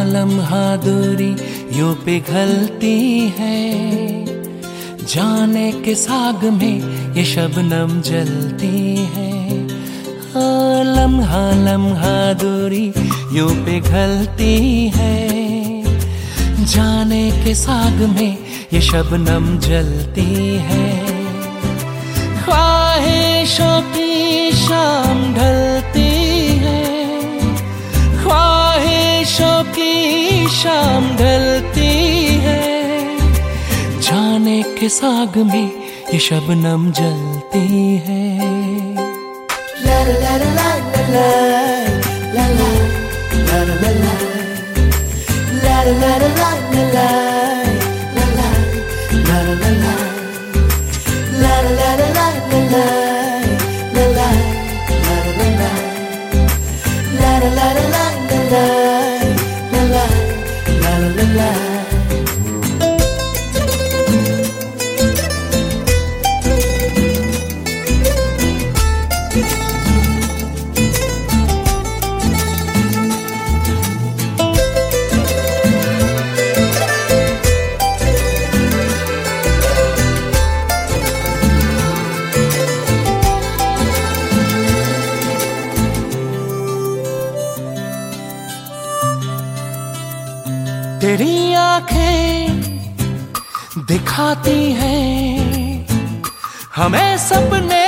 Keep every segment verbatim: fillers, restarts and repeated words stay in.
लम्हा दूरी यूं पिघलती है, जाने के साग में ये शबनम जलती है। हाँ, लम्हा लम्हा दूरी यूं पिघलती है, जाने के साग में ये शबनम जलती है। ख्वाहिशों की शाम ढलती है, ख्वाहिशों की शाम ढलती है, जाने के साग में ये शबनम जलती है। ला ला ला ला ला ला ला ला ला ला ला ला ला ला ला तेरी आंखें दिखाती हैं हमें सपने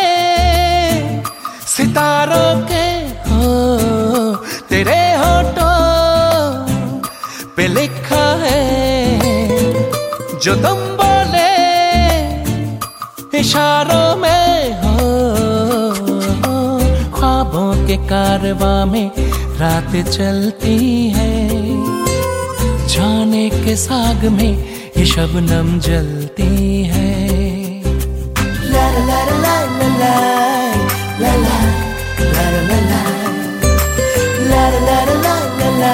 सितारों के। हो तेरे होठों पे लिखा है जो तुम बोले इशारों में। हो ख्वाबों के कारवां में रात चलती है, जाने के साग में ये शबनम जलती है। ला ला ला ला ला ला ला ला ला ला ला ला ला ला ला ला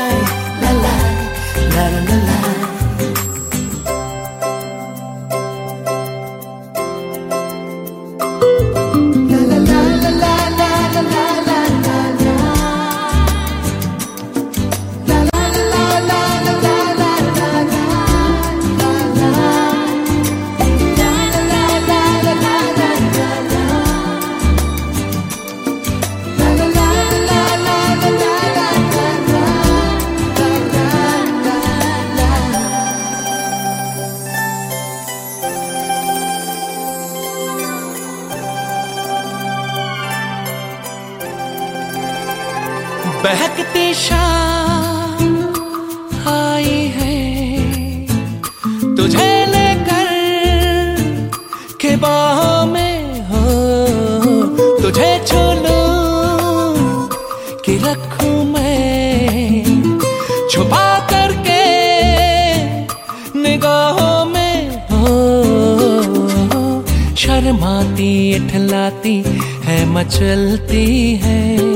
बहकती शाम आई है तुझे लेकर के बाहों में। हो तुझे छू लूं कि रखूं मैं छुपा करके निगाहों में। हो शर्माती इठलाती है मचलती है,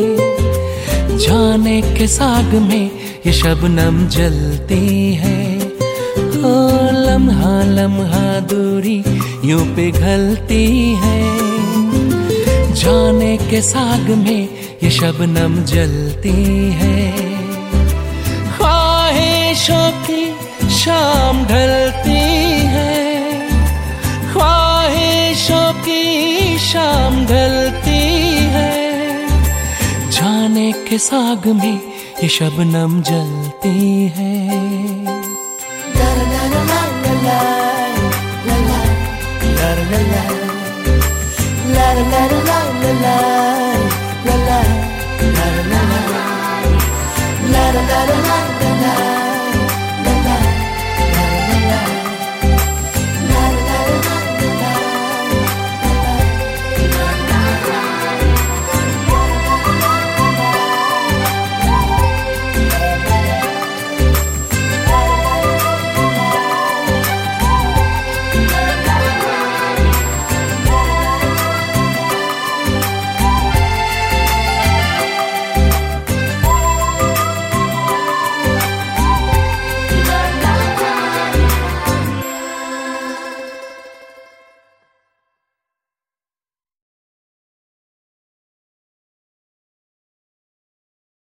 जाने के साग में ये शबनम जलती है। ओ लम्हा लम्हा दूरी यूं पिघलती है, जाने के साग में ये शबनम जलती है। ख्वाहिशों की शाम ढलती है, ख्वाहिशों की शाम ढलती है, जाने के साग में ये शबनम जलती है।